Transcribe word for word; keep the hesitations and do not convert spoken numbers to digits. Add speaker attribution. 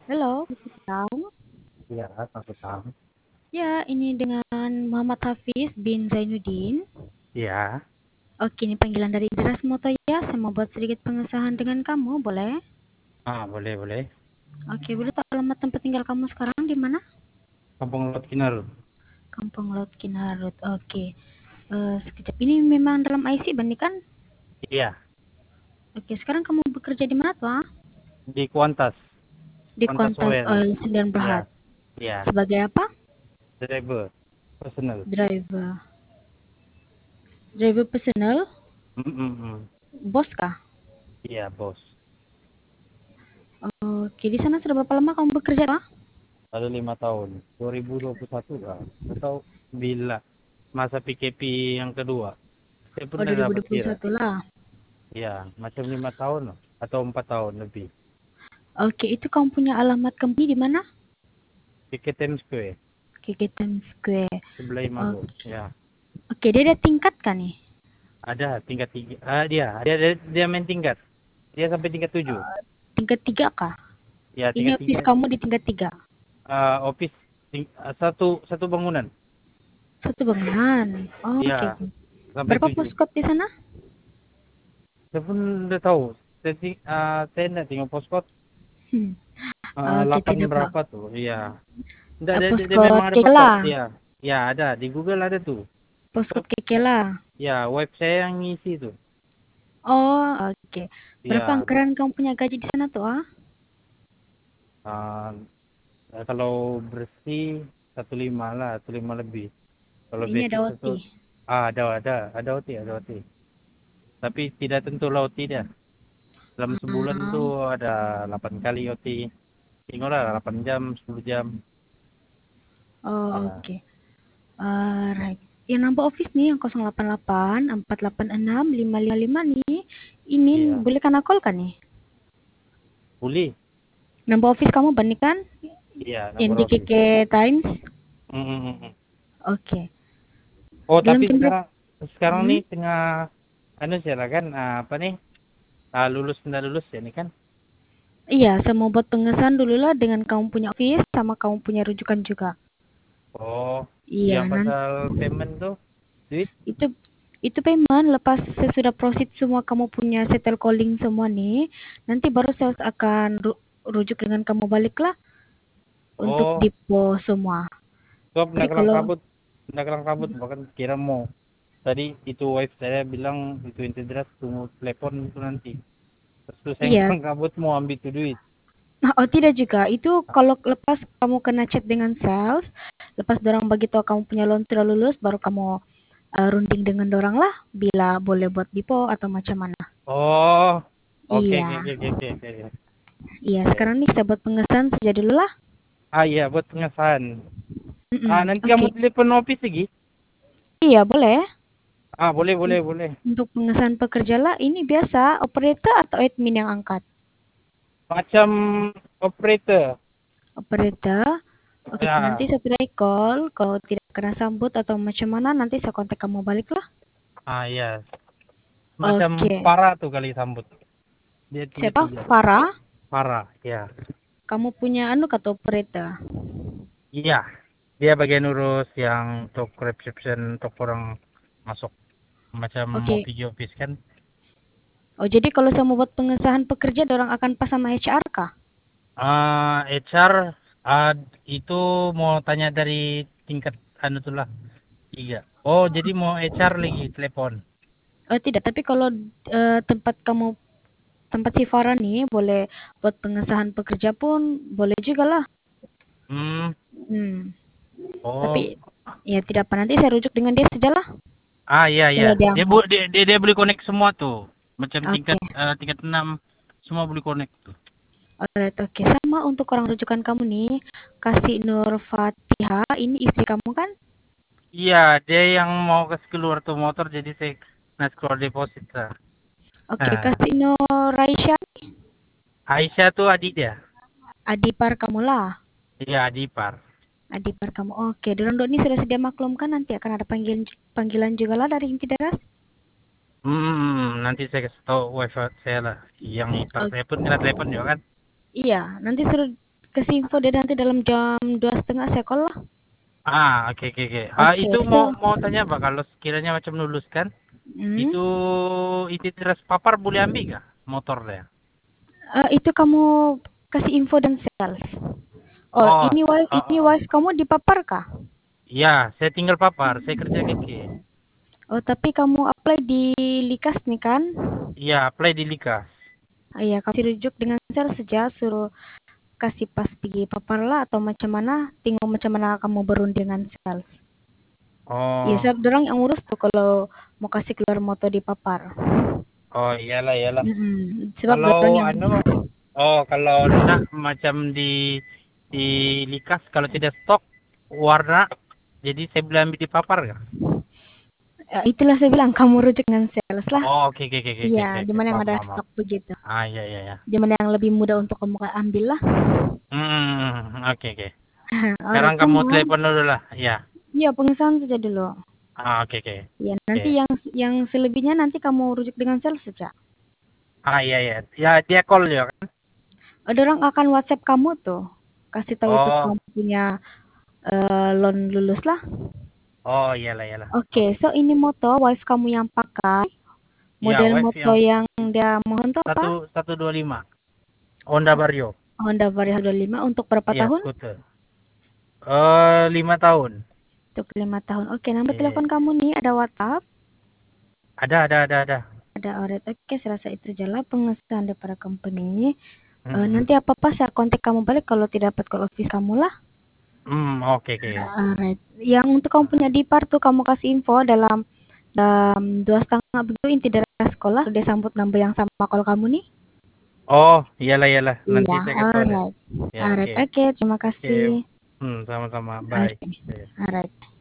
Speaker 1: Halo, tahu?
Speaker 2: Iya, aku tahu.
Speaker 1: Ya, ini dengan Muhammad Hafiz bin Zainuddin.
Speaker 2: Iya,
Speaker 1: Oke, ini panggilan dari Indra Semoto ya. Saya mau buat sedikit pengesahan dengan kamu, boleh?
Speaker 2: ah boleh boleh.
Speaker 1: Oke, boleh tahu alamat tempat tinggal kamu sekarang di mana?
Speaker 2: Kampung Laut Kinar.
Speaker 1: Kampung Laut Kinarut. Oke. Eh, sekejap, ini memang dalam I C Bani kan?
Speaker 2: Iya,
Speaker 1: Oke, sekarang kamu bekerja di mana tuh? Ah?
Speaker 2: di Kuantas,
Speaker 1: Di
Speaker 2: Kuantas
Speaker 1: Kuantas
Speaker 2: Oil.
Speaker 1: Oil Sdn
Speaker 2: Iya,
Speaker 1: Berhad.
Speaker 2: iya,
Speaker 1: Sebagai apa?
Speaker 2: driver, personal.
Speaker 1: Driver. Driver personal?
Speaker 2: Mm -mm -mm.
Speaker 1: Bos kah?
Speaker 2: Iya, bos.
Speaker 1: Oke, di sana sudah berapa lama kamu bekerja, Pak?
Speaker 2: Ada lima tahun, dua ribu dua puluh satu kan? Atau bila masa P K P yang kedua, saya
Speaker 1: Oh,
Speaker 2: pun udah dapat kira.
Speaker 1: dua ribu dua puluh satu lah.
Speaker 2: Iya, macam lima tahun loh, atau empat tahun lebih.
Speaker 1: Oke, itu kamu punya alamat company di mana?
Speaker 2: P K T M Square,
Speaker 1: Kegiatan Square.
Speaker 2: sebelah Imago.
Speaker 1: Oke,
Speaker 2: Ya,
Speaker 1: oke, dia ada tingkat kan nih?
Speaker 2: ada tingkat tiga. Ah, dia, dia, dia, dia main tingkat. Dia sampai tingkat tujuh.
Speaker 1: Tingkat tiga kah?
Speaker 2: Ya,
Speaker 1: Ini
Speaker 2: tingkat
Speaker 1: office
Speaker 2: tiga.
Speaker 1: kamu di tingkat tiga.
Speaker 2: uh, office ting- uh, satu satu bangunan.
Speaker 1: Satu bangunan. Oh, oke,
Speaker 2: Ya,
Speaker 1: oke.
Speaker 2: sampai
Speaker 1: Berapa
Speaker 2: tujuh.
Speaker 1: postcode di sana?
Speaker 2: Saya pun udah tahu. Saya, ti- uh, saya nggak tengok postcode
Speaker 1: Hmm.
Speaker 2: uh,
Speaker 1: Oke,
Speaker 2: delapan
Speaker 1: tidak apa.
Speaker 2: berapa tuh. Iya. Nggak,
Speaker 1: Uh,
Speaker 2: dia, dia, dia memang
Speaker 1: postcode
Speaker 2: ada postcode.
Speaker 1: Kekela.
Speaker 2: Iya. Ya, ada. Di Google ada tuh. Web,
Speaker 1: Postcode Kekela.
Speaker 2: ya, web saya yang ngisi tuh.
Speaker 1: Oh, oke. Berapa
Speaker 2: Ya, bu-
Speaker 1: anggaran kamu punya gaji di sana tuh? Ah?
Speaker 2: uh, kalau bersih satu lima lah, satu lima lebih. Kalau
Speaker 1: Ini
Speaker 2: basic
Speaker 1: ada O T.
Speaker 2: satu, ah, ada, ada, ada O T, ada O T. Tapi tidak tentu lah O T dia. Dalam sebulan
Speaker 1: Ah,
Speaker 2: tuh ada delapan kali O T. Tinggal lah delapan jam, sepuluh jam.
Speaker 1: oh,
Speaker 2: Ya.
Speaker 1: oke. Alright. Yang nambah office nih yang nol delapan delapan empat delapan enam lima lima lima nih. Ini
Speaker 2: Iya.
Speaker 1: boleh kan call kan nih?
Speaker 2: Boleh.
Speaker 1: Nambah office kamu bandingkan
Speaker 2: Iya,
Speaker 1: yang
Speaker 2: nomor
Speaker 1: di
Speaker 2: office.
Speaker 1: K K Times.
Speaker 2: Mm, mm, mm, mm.
Speaker 1: Oke.
Speaker 2: Oh,
Speaker 1: Dalam
Speaker 2: tapi
Speaker 1: jam berapa?
Speaker 2: sekarang sekarang
Speaker 1: Hmm?
Speaker 2: nih tengah anu sih lah kan ah, apa nih? Ah, lulus nggak lulus ya nih kan?
Speaker 1: Iya, saya mau buat pengesahan dulu lah dengan kamu punya office sama kamu punya rujukan juga.
Speaker 2: Oh,
Speaker 1: Iya,
Speaker 2: yang
Speaker 1: nanti
Speaker 2: pasal payment tuh duit.
Speaker 1: itu itu payment lepas saya sudah proceed semua kamu punya settle calling semua nih, nanti baru sales akan ru- rujuk dengan kamu balik lah untuk
Speaker 2: Oh,
Speaker 1: depo semua.
Speaker 2: sebab
Speaker 1: Tapi
Speaker 2: nak kelang
Speaker 1: kalau
Speaker 2: kabut, nak kelang kabut bahkan kira mau tadi itu wife saya bilang itu integras tunggu telepon itu nanti. Terus tuh saya
Speaker 1: iya.
Speaker 2: kelang kabut mau ambil tuh duit.
Speaker 1: Nah, oh tidak juga. Itu kalau lepas kamu kena chat dengan sales, lepas dorang bagi tahu kamu punya loan sudah lulus, baru kamu uh, runding dengan dorang lah, bila boleh buat depo atau macam mana.
Speaker 2: Oh, oke
Speaker 1: Iya,
Speaker 2: oke oke oke oke oke.
Speaker 1: iya.
Speaker 2: Oke.
Speaker 1: Sekarang nih saya buat pengesahan saja dulu lah.
Speaker 2: Ah iya, buat pengesahan. Ah
Speaker 1: Mm-mm.
Speaker 2: nanti kamu
Speaker 1: Oke,
Speaker 2: telepon office lagi?
Speaker 1: iya boleh.
Speaker 2: Ah boleh boleh
Speaker 1: Un-
Speaker 2: boleh.
Speaker 1: Untuk pengesahan pekerja lah, ini biasa operator atau admin yang angkat?
Speaker 2: Macam operator.
Speaker 1: Operator. Oke, nanti
Speaker 2: Ya.
Speaker 1: setelah call, kalau tidak kena sambut atau macam mana, nanti saya kontak kamu balik lah.
Speaker 2: Ah iya. Macam
Speaker 1: Oke.
Speaker 2: parah tuh kali sambut. Dia tiga
Speaker 1: Siapa?
Speaker 2: tiga.
Speaker 1: Farah.
Speaker 2: Parah, ya.
Speaker 1: Kamu punya anu kata operator.
Speaker 2: Iya. Dia bagian urus yang untuk reception untuk orang masuk macam mau
Speaker 1: Oke.
Speaker 2: pergi office kan.
Speaker 1: Oh, jadi kalau saya mau buat pengesahan pekerja, orang akan pas sama H R kah?
Speaker 2: Ah H R ah, itu mau tanya dari tingkat anu tuh lah. Tiga. Oh, jadi mau H R lagi telepon.
Speaker 1: Oh, tidak. Tapi kalau eh, tempat kamu, tempat si Farah nih, boleh buat pengesahan pekerja pun boleh juga lah.
Speaker 2: Hmm.
Speaker 1: Hmm.
Speaker 2: Oh.
Speaker 1: Tapi ya tidak apa, nanti saya rujuk dengan dia sajalah.
Speaker 2: Ah iya iya.
Speaker 1: Kalau dia
Speaker 2: Dia bu
Speaker 1: mau.
Speaker 2: dia, dia, dia boleh connect semua tuh. Macam tingkat
Speaker 1: Oke.
Speaker 2: eh, tingkat enam semua boleh connect tuh.
Speaker 1: Alright, oke. Sama untuk orang rujukan kamu nih, kasih Nur Fatihah, ini istri kamu kan?
Speaker 2: Iya, dia yang mau kasih keluar tuh motor jadi saya nah keluar deposit lah.
Speaker 1: Oke,
Speaker 2: Nah,
Speaker 1: kasih Nur Raisya,
Speaker 2: Aisyah tuh adik dia.
Speaker 1: adipar kamu lah.
Speaker 2: Iya, adipar.
Speaker 1: Adipar kamu. Oke, Dorong ini sudah sedia maklumkan, nanti akan ada panggilan panggilan juga lah dari inti darat.
Speaker 2: Hmm, nanti saya kasih tahu wifi saya lah. Yang ipar
Speaker 1: Oke.
Speaker 2: saya pun kena telepon juga kan.
Speaker 1: Iya, nanti suruh kasih info deh nanti dalam jam dua setengah saya call lah.
Speaker 2: Ah, oke oke oke. Ah,
Speaker 1: Oke,
Speaker 2: itu
Speaker 1: so,
Speaker 2: mau mau tanya apa kalau sekiranya macam lulus kan?
Speaker 1: hmm,
Speaker 2: Itu itu terus papar boleh ambil kah motornya?
Speaker 1: eh, itu kamu kasih info dan sales. Oh,
Speaker 2: Oh,
Speaker 1: ini wife,
Speaker 2: oh,
Speaker 1: ini
Speaker 2: oh.
Speaker 1: wife kamu dipapar kah?
Speaker 2: Ya, saya tinggal papar. Saya kerja keke.
Speaker 1: Oh, tapi kamu apply di Likas nih kan?
Speaker 2: Iya, apply di Likas.
Speaker 1: Ah, iya, kasih rujuk dengan sales saja, suruh kasih pas pergi papar lah atau macam mana, tengok macam mana kamu berunding dengan sales. Iya,
Speaker 2: Oh,
Speaker 1: saya dorang yang urus tuh kalau mau kasih keluar moto di papar.
Speaker 2: oh iyalah iyalah.
Speaker 1: Mm-mm. Sebab
Speaker 2: Kalau
Speaker 1: dorang yang
Speaker 2: anu, oh kalau nak macam di di Likas kalau tidak stok warna, jadi saya boleh ambil di papar kah?
Speaker 1: Eh, itulah saya bilang kamu rujuk dengan sales lah.
Speaker 2: Oh, oke oke oke oke oke
Speaker 1: Iya,
Speaker 2: oke.
Speaker 1: di
Speaker 2: oke.
Speaker 1: mana yang
Speaker 2: Paham
Speaker 1: ada
Speaker 2: paham paham.
Speaker 1: stok begitu.
Speaker 2: Ah iya iya ya.
Speaker 1: Di mana yang lebih mudah untuk kamu ambil lah.
Speaker 2: Hmm, oke oke. Sekarang
Speaker 1: Alright,
Speaker 2: kamu
Speaker 1: kamu.
Speaker 2: telepon dulu lah. Ya.
Speaker 1: Iya, pengesahan saja dulu.
Speaker 2: Ah oke oke.
Speaker 1: Ya,
Speaker 2: Oke.
Speaker 1: nanti yang yang selebihnya nanti kamu rujuk dengan sales saja.
Speaker 2: Ah iya iya. Ya dia call ya kan?
Speaker 1: Ada orang akan WhatsApp kamu tuh. Kasih tahu itu
Speaker 2: Oh,
Speaker 1: kamu punya eh, loan lulus lah.
Speaker 2: oh iyalah iyalah.
Speaker 1: Oke,
Speaker 2: Oke.
Speaker 1: so ini moto wife kamu yang pakai.
Speaker 2: Ya,
Speaker 1: Model
Speaker 2: wave
Speaker 1: moto
Speaker 2: yang
Speaker 1: yang dia mohon tuh apa?
Speaker 2: satu satu dua lima. Honda Vario.
Speaker 1: Honda Vario dua puluh lima untuk berapa
Speaker 2: Iya,
Speaker 1: tahun?
Speaker 2: skuter. Eh, lima tahun.
Speaker 1: Untuk lima tahun. Oke, nomor
Speaker 2: Oke.
Speaker 1: telepon kamu nih ada WhatsApp.
Speaker 2: Ada ada ada ada.
Speaker 1: Ada Oret. Oke, saya rasa itu jalan pengesahan daripada company. Eh,
Speaker 2: Hmm.
Speaker 1: nanti apa-apa saya kontak kamu balik kalau tidak dapat call office kamu lah.
Speaker 2: Hmm, oke oke.
Speaker 1: Alright. Yang untuk kamu punya dipar tuh kamu kasih info dalam dalam dua setengah begitu inti dari sekolah dia sambut number yang sama kalau kamu nih.
Speaker 2: Oh, iyalah iyalah. Nanti
Speaker 1: Iya,
Speaker 2: saya kasih tahu deh.
Speaker 1: alright.
Speaker 2: Ya,
Speaker 1: Alright,
Speaker 2: oke.
Speaker 1: oke, terima
Speaker 2: Oke.
Speaker 1: kasih.
Speaker 2: Hmm, sama-sama. Bye.
Speaker 1: Oke,
Speaker 2: Oke.
Speaker 1: alright.